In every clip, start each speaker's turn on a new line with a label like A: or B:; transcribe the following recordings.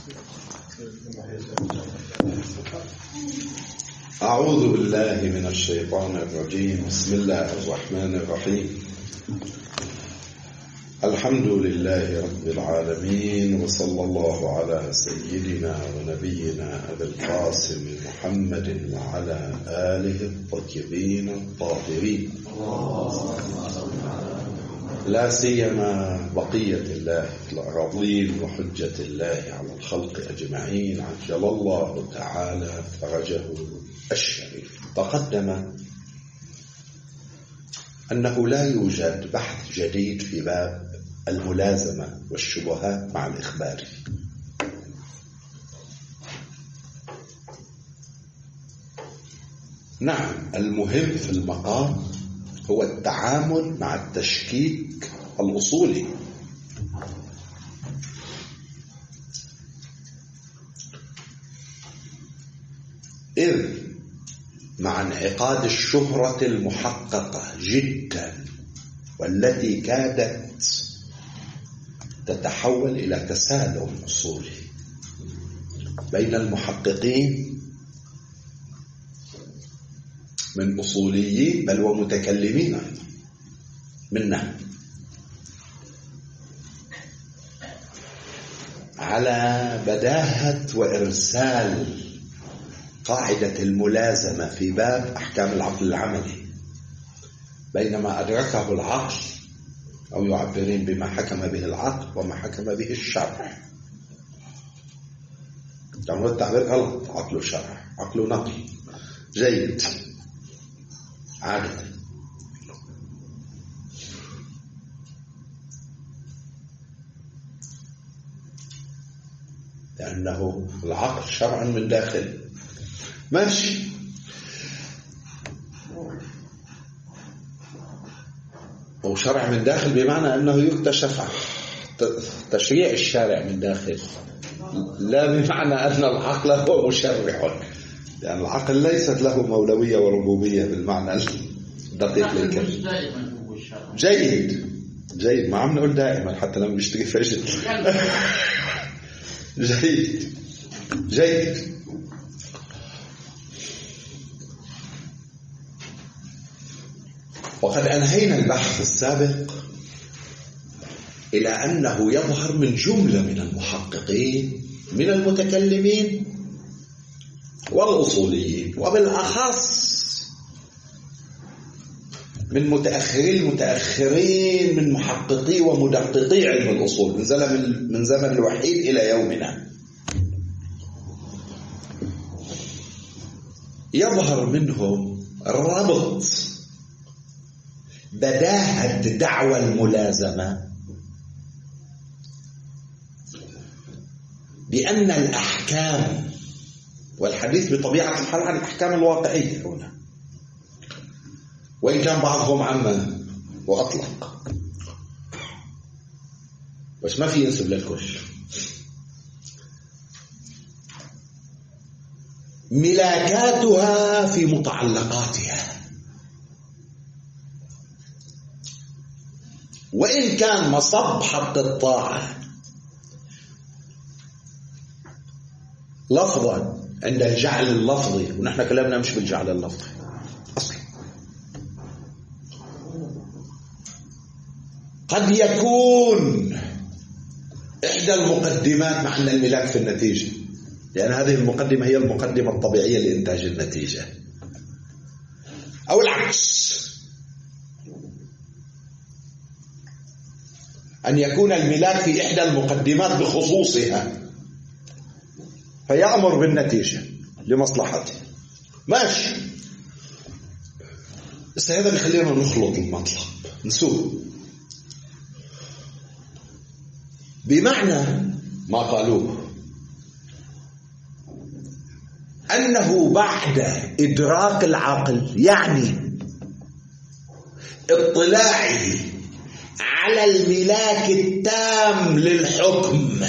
A: أعوذ بالله من الشيطان الرجيم. بسم الله الرحمن الرحيم. الحمد لله رب العالمين، وصلى الله على سيدنا ونبينا أبي القاسم محمد وعلى آله الطيبين الطاهرين، لا سيما بقية الله في الأراضين وحجة الله على الخلق أجمعين، عجل الله تعالى فرجه الشريف. تقدم أنه لا يوجد بحث جديد في باب الملازمة والشبهات مع الإخبار. نعم، المهم في المقام هو التعامل مع التشكيك الأصولي. إذ مع انعقاد الشهرة المحققة جدا والتي كادت تتحول إلى تسالم أصولي بين المحققين من أصوليين بل ومتكلمين منا على بداهة وإرسال قاعدة الملازمة في باب أحكام العقل العملي، بينما أدركه العقل أو يعبرين بما حكم به العقل وما حكم به الشرع. تعملوا التعبير غلط، عقل وشرع، عقل ونقل جيد عادة. لأنه العقل شرعا من داخل ماشي، هو شرع من داخل بمعنى أنه يكتشف تشريع الشارع من داخل، لا بمعنى أن العقل هو مشرع، لأن العقل ليست له مولوية وربوبية بالمعنى الدقيق للكلمة. جيد ما عم نقول دائما حتى لما بيشتري فجل. جيد. وقد أنهينا البحث السابق إلى أنه يظهر من جملة من المحققين من المتكلمين والأصوليين، وبالأخص من المتأخرين من محققي ومدققي علم الأصول من زمن الوحيد إلى يومنا، يظهر منهم ربط بداهة دعوى الملازمة بأن الأحكام، والحديث بطبيعة الحال عن الأحكام الواقعية هنا، وإن كان بعضهم عما وأطلق، بس ما في ينسب للكل، ملاكاتها في متعلقاتها، وإن كان مصب حق الطاعة لفظا عند الجعل اللفظي، ونحن كلامنا مش بالجعل اللفظي أصلا، قد يكون إحدى المقدمات مع أن الملاك في النتيجة، لأن هذه المقدمة هي المقدمة الطبيعية لإنتاج النتيجة، أو العكس، أن يكون الملاك في إحدى المقدمات بخصوصها فيأمر بالنتيجة لمصلحته. ماشي، بس هذا بيخلينا نخلط المطلب، نسوق بمعنى ما قالوه أنه بعد إدراك العقل، يعني اطلاعه على الملاك التام للحكم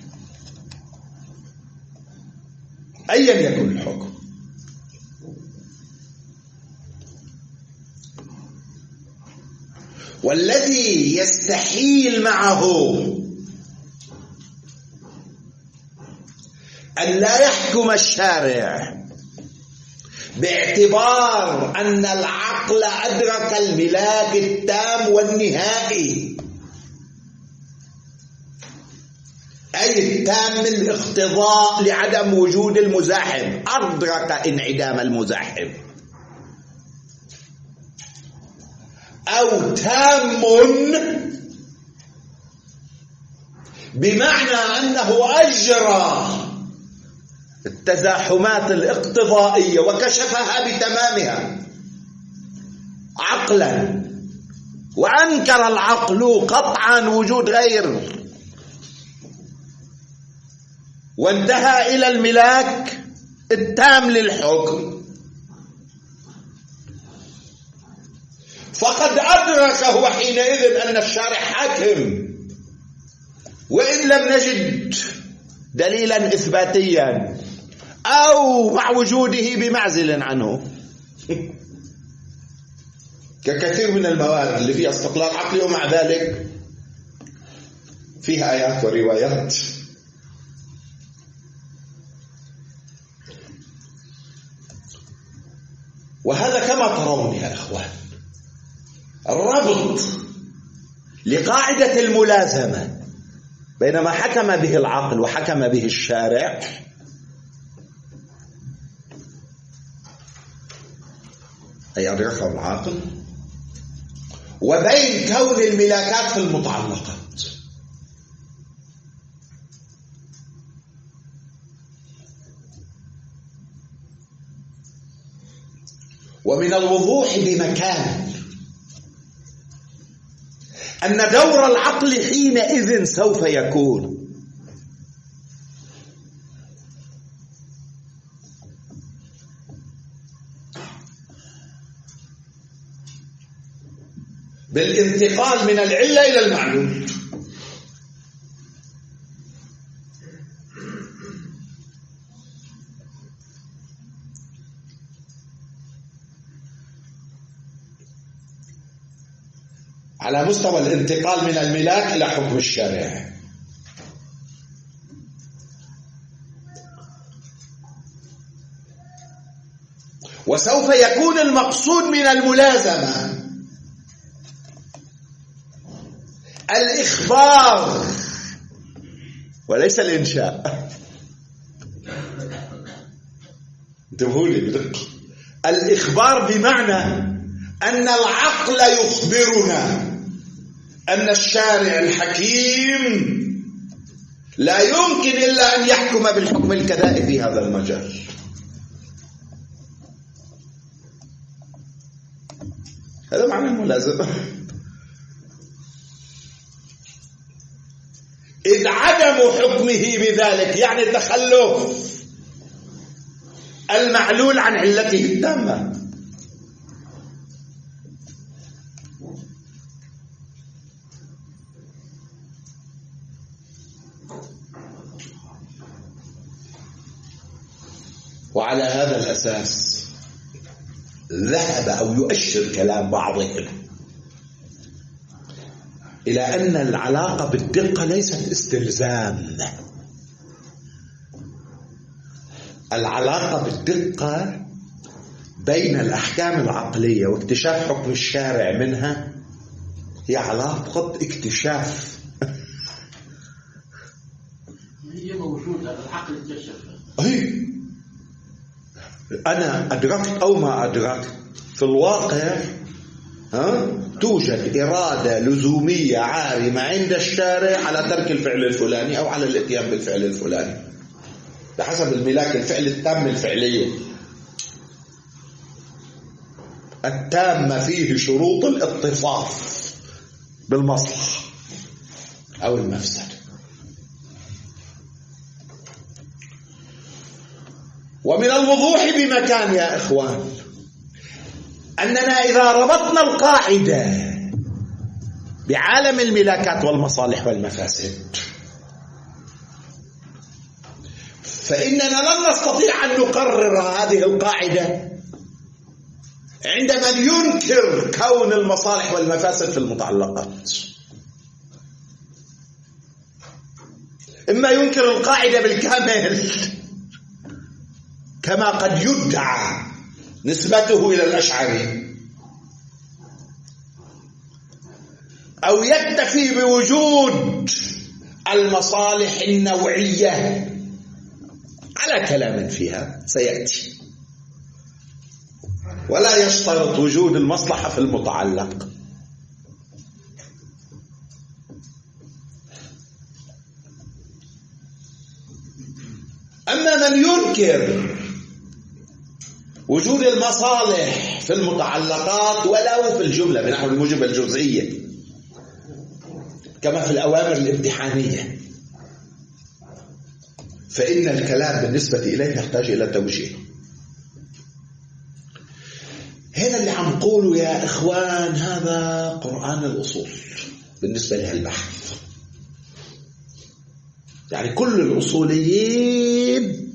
A: أيا يكن الحكم، والذي يستحيل معه أن لا يحكم الشارع باعتبار أن العقل أدرك الملاك التام والنهائي، أي التام الاقتضاء لعدم وجود المزاحم، أدرك انعدام المزاحم، أو تام بمعنى أنه أجرى التزاحمات الاقتضائية وكشفها بتمامها عقلا، وأنكر العقل قطعا وجود غير، وانتهى إلى الملاك التام للحكم، فقد أدرك هو حينئذ أن الشارع حاكم، وإن لم نجد دليلا إثباتيا أو مع وجوده بمعزل عنه ككثير من الموارد اللي فيها استقلال عقلي ومع ذلك فيها آيات وروايات. وهذا كما ترون يا إخوان الربط لقاعدة الملازمة بين ما حكم به العقل وحكم به الشارع أي أدركه العاقل، وبين كون الملاكات في المتعلقات. ومن الوضوح بمكان أن دور العقل حينئذ سوف يكون بالانتقال من العلة إلى المعلول، على مستوى الانتقال من الملاك إلى حكم الشارع. وسوف يكون المقصود من الملازمة الإخبار وليس الإنشاء. انتبهوا لي بدقة، الإخبار بمعنى أن العقل يخبرنا أن الشارع الحكيم لا يمكن إلا أن يحكم بالحكم الكذائي في هذا المجال. هذا معنى الملازمة. إذ عدم حكمه بذلك يعني تخلف المعلول عن علته التامة. وعلى هذا الأساس ذهب أو يؤشر كلام بعضهم إلى أن العلاقة بالدقة ليست استلزام. العلاقة بالدقة بين الأحكام العقلية واكتشاف حكم الشارع منها هي علاقة اكتشاف.
B: هي موجودة، العقل اكتشف.
A: أنا أدركت أو ما أدركت في الواقع توجد إرادة لزومية عارمة عند الشارع على ترك الفعل الفلاني أو على الاتيان بالفعل الفلاني بحسب الملاك الفعل التام الفعلية التامة فيه شروط الاتصاف بالمصلحة أو المفسدة. ومن الوضوح بمكان يا إخوان أننا إذا ربطنا القاعدة بعالم الملاكات والمصالح والمفاسد فإننا لن نستطيع أن نقرر هذه القاعدة عند من ينكر كون المصالح والمفاسد في المتعلقات. إما ينكر القاعدة بالكامل كما قد يدعى نسبته إلى الأشعري، أو يكتفي بوجود المصالح النوعية على كلام فيها سيأتي، ولا يشترط وجود المصلحة في المتعلق. أما من ينكر وجود المصالح في المتعلقات ولو في الجملة بنحو الموجب الجزئية كما في الأوامر الامتحانية، فإن الكلام بالنسبة إليه يحتاج إلى توجيه. هنا اللي عم نقوله يا إخوان، هذا قرآن الأصول بالنسبة لها البحث. يعني كل الأصوليين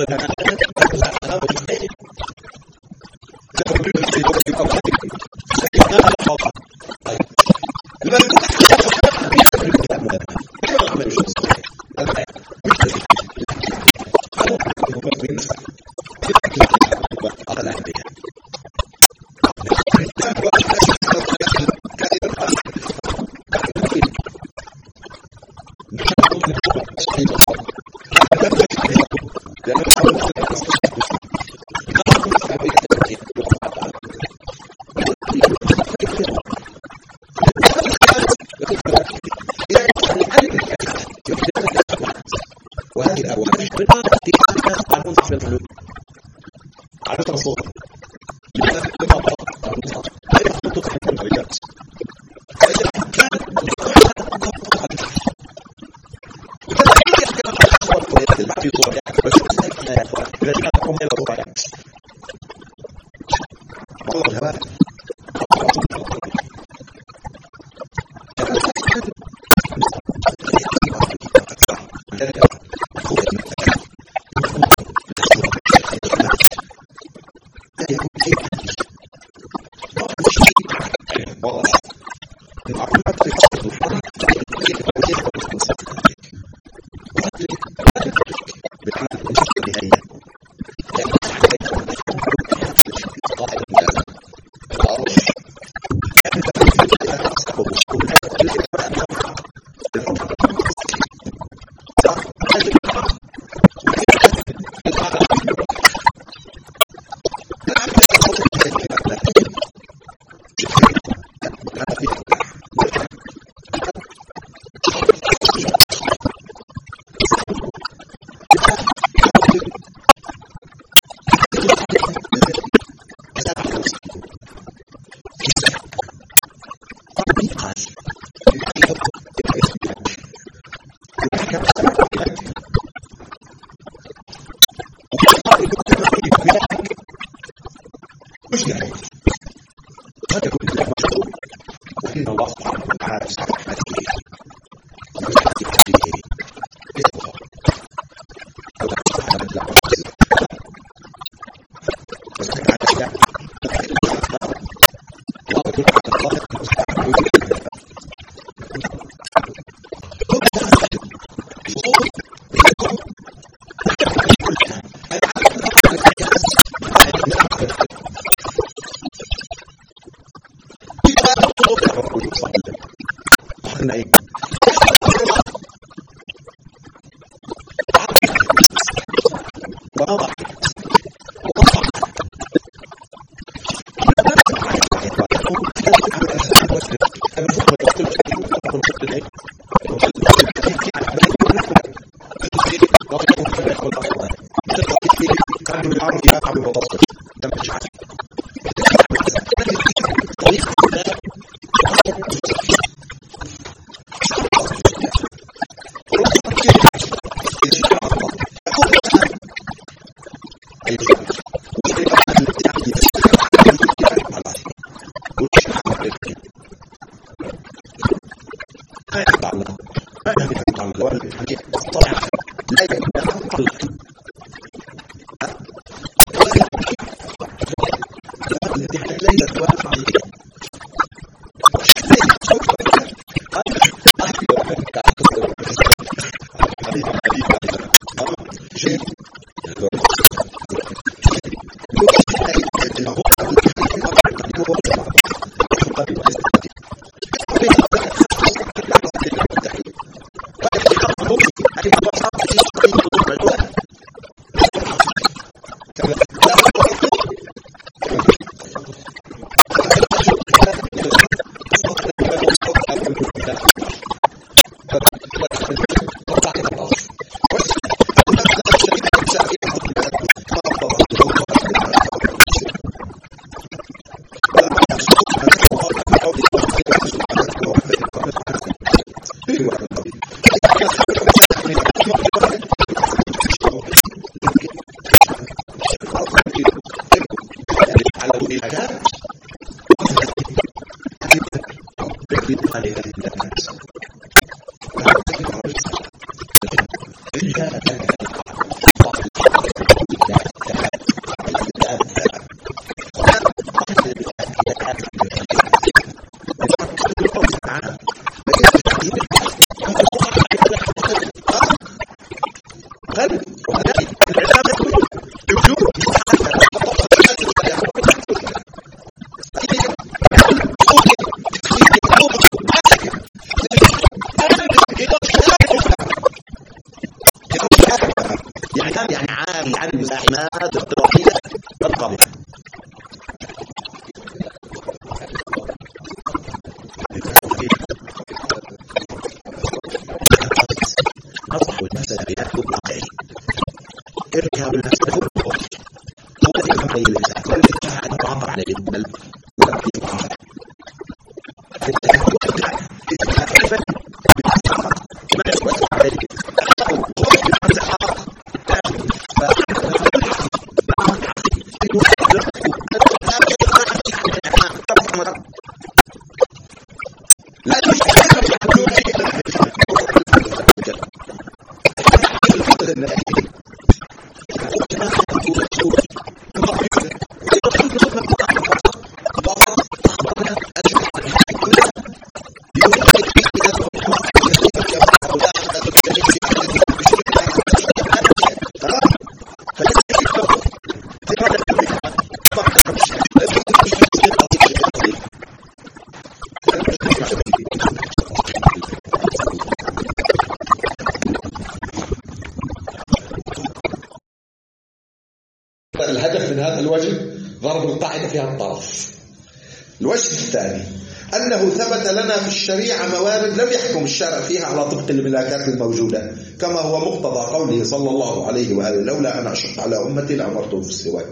A: وهذه الأبواب على تصور يعني عاري عن المزاحمات الاضطرارية والقابلة. أصبح المفسدة بأكل واقعي. اركاب المفسدة هو الخوف، هو الذي يحكم عليه الإنسان، هو الذي يتعب أن يعبر عليه الملك الهدف من هذا الوجه ضرب القاعدة في هذا الطرف. الوجه الثاني أنه ثبت لنا في الشريعة موارد لم يحكم الشرع فيها على طبق الملاكات الموجودة، كما هو مقتضى قوله صلى الله عليه وآله: لولا أن أشق على أمتي لأمرتهم في السواك.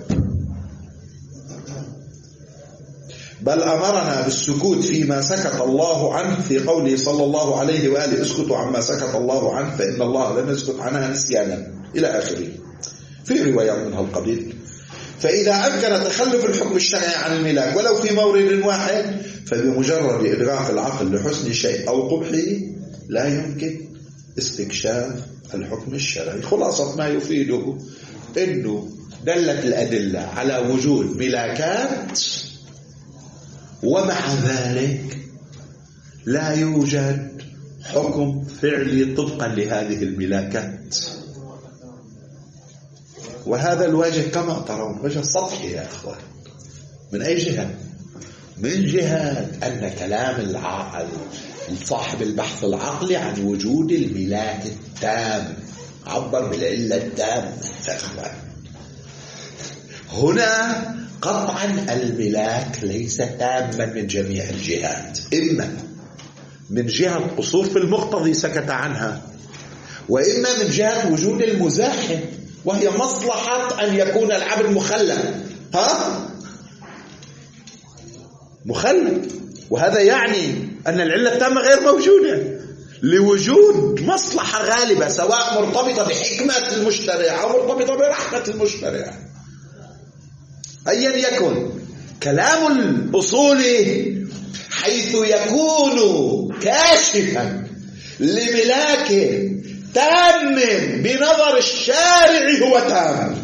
A: بل أمرنا بالسكوت فيما سكت الله عنه في قوله صلى الله عليه وآله: اسكتوا عما سكت الله عنه فإن الله لم يسكت عنها نسيانا، إلى آخره. في روايات من هالقبيل. فإذا أمكن تخلف الحكم الشرعي عن الملاك ولو في مورد واحد، فبمجرد إدراك العقل لحسن شيء أو قبحه لا يمكن استكشاف الحكم الشرعي. خلاصة ما يفيده أنه دلت الأدلة على وجود ملاكات، ومع ذلك لا يوجد حكم فعلي طبقا لهذه الملاكات. وهذا الوجه كما ترون وجه سطحي يا أخوان. من أي جهة؟ من جهة أن كلام صاحب البحث العقلي عن وجود الملاك التام، عبر بالعلة التامة. هنا قطعا الملاك ليس تاما من جميع الجهات، إما من جهة قصور في المقتضي سكت عنها، وإما من جهة وجود المزاحم، وهي مصلحة أن يكون العبد مخلد. مخلد، وهذا يعني أن العلة التامة غير موجودة لوجود مصلحة غالبة، سواء مرتبطة بحكمة المشترع أو مرتبطة برحمة المشترع. أيا يكن كلام الأصول حيث يكون كاشفا لملاك تام بنظر الشارع هو تام،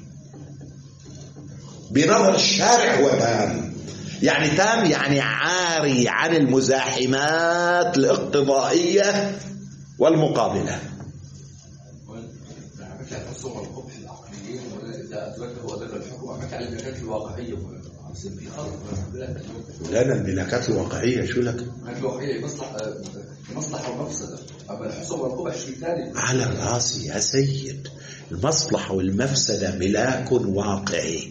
A: بنظر الشارع هو تام. يعني تام يعني عاري عن المزاحمات الاقتضائية والمقابلة. لأن الملاكات الواقعية شو لك؟
C: الواقعية مصلحة ومفسدة، أما الحصول والقبح شيء ثاني.
A: على راسي يا سيد، المصلحة والمفسدة ملاك واقعي.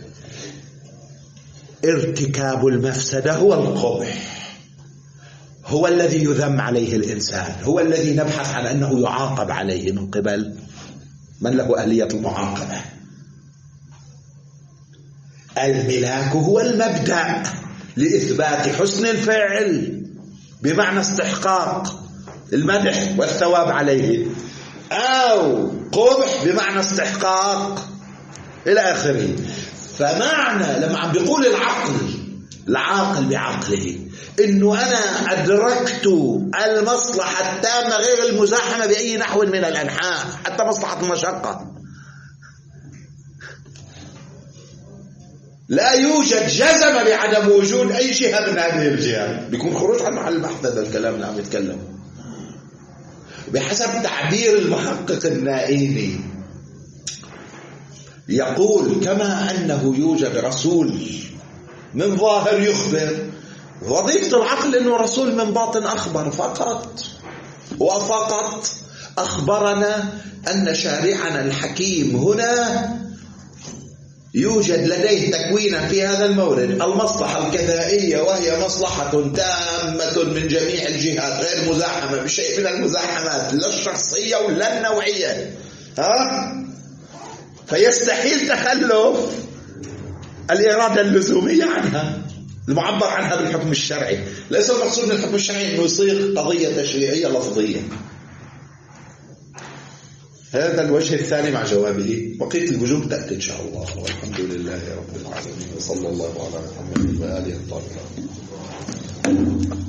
A: ارتكاب المفسدة هو القبح، هو الذي يذم عليه الإنسان، هو الذي نبحث عن أنه يعاقب عليه من قبل من له أهلية المعاقبة. الملاك هو المبدأ لإثبات حسن الفعل بمعنى استحقاق المدح والثواب عليه، أو قبح بمعنى استحقاق إلى آخره. فمعنى لما عم بيقول العاقل بعقله إنه أنا أدركت المصلحة التامة غير المزاحمة بأي نحو من الأنحاء، حتى مصلحة المشقة، لا يوجد جزم بعدم وجود أي جهة من هذه الجهات، بيكون خروج عن محل البحث. هذا الكلام اللي عم يتكلم بحسب تعبير المحقق النائيني يقول كما أنه يوجد رسول من ظاهر يخبر، وظيفة العقل أنه رسول من باطن أخبر فقط أخبرنا أن شارعنا الحكيم هنا يوجد لديه تكوينا في هذا المورد المصلحة الكذائية، وهي مصلحة تامة من جميع الجهات غير مزاحمة بشيء من المزاحمات لا الشخصية ولا النوعية، فيستحيل تخلف الإرادة اللزومية عنها المعبر عنها بالحكم الشرعي. ليس المقصود من الحكم الشرعي أنه يصيغ قضية تشريعية لفظية. هذا الوجه الثاني مع جوابه. بقية الوجوه تأتي إن شاء الله. والحمد لله رب العالمين، وصلى الله على محمد وآله الطاهرين.